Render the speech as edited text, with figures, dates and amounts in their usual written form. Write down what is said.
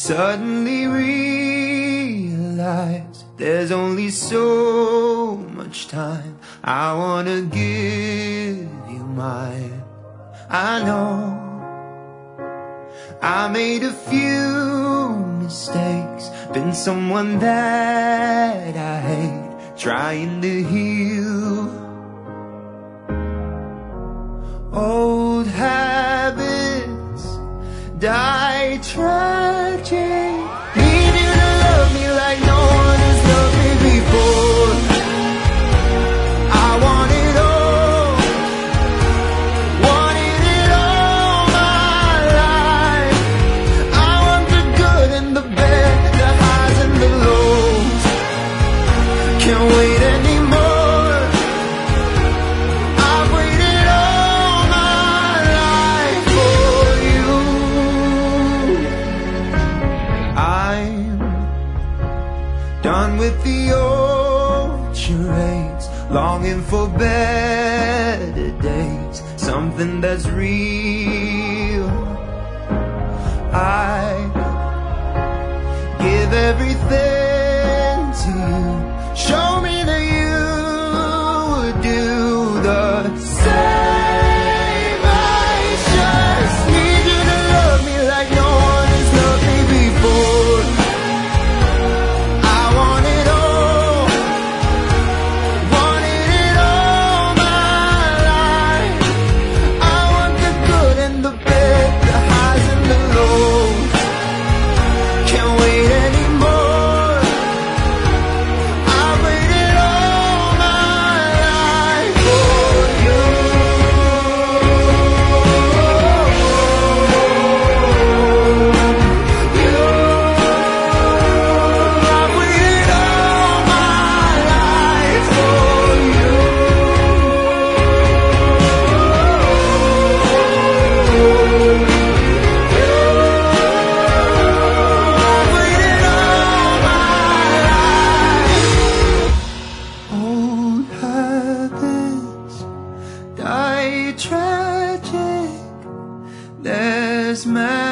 Suddenly realize there's only so much time I wanna give you mine. I know I made a few mistakes, been someone that I hate, trying to heal old habits die tragic. Need you to love me like no one has loved me before. I want it all, wanted it all my life. I want the good and the bad, the highs and the lows. Can't wait anymore. I've waited all my life for you. I'm done with the old charades, longing for better days, something that's real. I give everything to you. Show me that you would do the same. I just need you to love me like no one has loved me before. I want it all, wanted it all my life. I want the good and the bad, the highs and the lows. Can't wait anymore. I've waited all my life for you. I've waited all my life for you. I've waited all my life. Old habits die tragic. There's